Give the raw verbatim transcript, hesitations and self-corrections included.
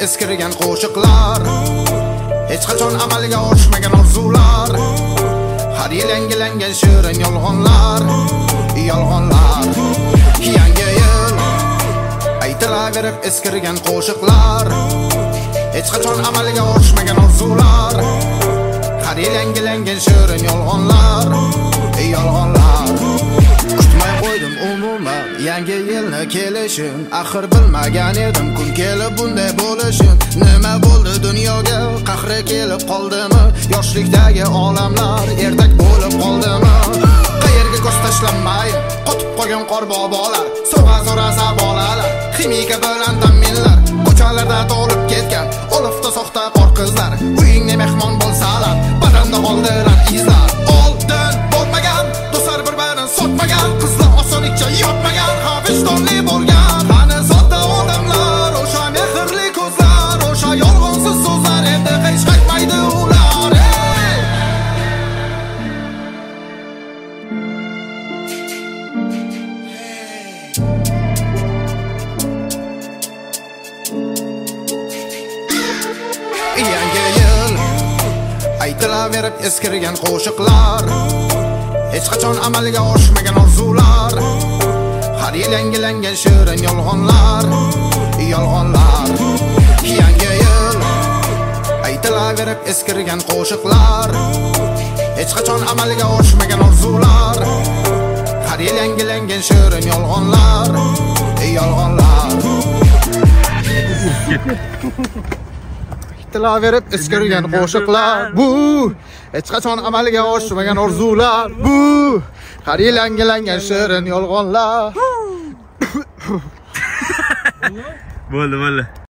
eskirgan qo'shiqlar, hech qachon amalga oshmagan orzular, har yil yangilangan shirin yolg'onlar, yolg'onlar. Yangi yil aytilaverib eskirgan qo'shiqlar, hech qachon amalga oshmagan orzular, har yil yangilangan shirin yolg'onlar, yolg'onlar. Kutmay qo'ydim umuman yangi yilni kelishini, axir bilmagan edim kun kelib bunday bo'lishini. Nima bo'ldi dunyoga, qahri kelib qoldimi? Yoshlikdagi olamlar ertak bo'lib qoldimi? Qayerga ko'z tashlanmay qotib qolgan qorbobolar, sovg'a so'rasa bolalar, ximika bilan ta'minlar, ko'chalarda to'lib ketgan olifta soxta qor qizlar, uyingda mehmon bo'lsalar, badanda qoldirar izlar. Oldin bo'lmagan do'stlar bir-birini sotmagan, qizlar osonlikcha yotmagan, havishtonli bo'lgan. Qani sodda odamlar, o'sha mehrli ko'zlar, o'sha yolg'onsiz so'zlar, endi hech qaytmaydi ular. Yangi yil aytilaverib eskirgan qo'shiqlar, hech qachon amalga oshmagan orzular, har yil yangilangan shirin yolg'onlar, yolg'onlar. Yangi yil aytilaverib eskirgan qo'shiqlar, hech qachon amalga oshmagan orzular, har yil yangilangan shirin yolg'onlar, yolg'onlar. Aytilaverib eskirgan qo'shiqlar, bu hech qachon amalga oshmagan orzular, bu har yil yangilangan shirin yolg'onlar. Bo'ldi, bo'ldi.